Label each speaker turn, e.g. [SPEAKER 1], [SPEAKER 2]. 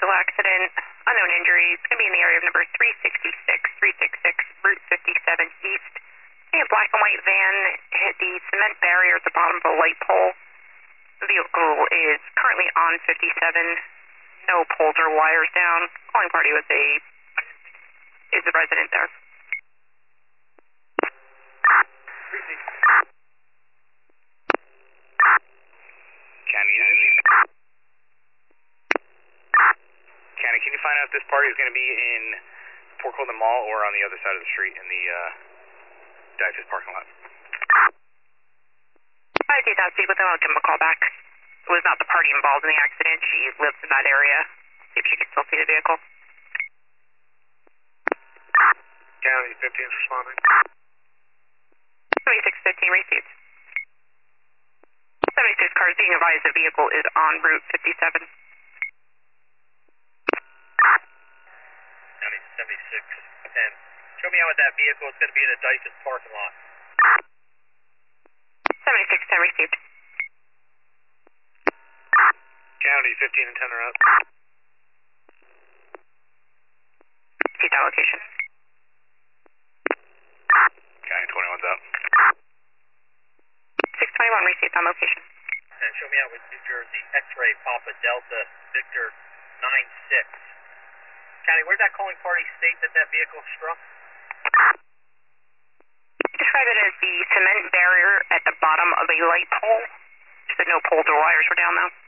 [SPEAKER 1] vehicle accident, unknown injuries, going to be in the area of number 366 Route 57 East. A black and white van hit the cement barrier at the bottom of a light pole. The vehicle is currently on 57. No poles or wires down. Calling party is the resident there.
[SPEAKER 2] County, can you find out if this party is going to be in Port Colton Mall or on the other side of the street in the Digest parking lot?
[SPEAKER 1] I did not speak with them. I'll give them a call back. It was not the party involved in the accident. She lives in that area. See if she can still see the vehicle.
[SPEAKER 3] County 15 is responding.
[SPEAKER 1] 7615 received. 76 cars being advised the vehicle is on Route 57.
[SPEAKER 4] County 7610. Show me how with that vehicle is going to be in the Digest parking lot.
[SPEAKER 1] 7610 received.
[SPEAKER 3] County 15 and 10 are out.
[SPEAKER 1] See that location.
[SPEAKER 2] County 21's out.
[SPEAKER 1] 621 received on location.
[SPEAKER 4] And show me out with New Jersey X-ray Papa Delta Victor 96. County, where'd that calling party state that vehicle struck?
[SPEAKER 1] Describe it as the cement barrier at the bottom of a light pole. Just that no poles or wires were down though.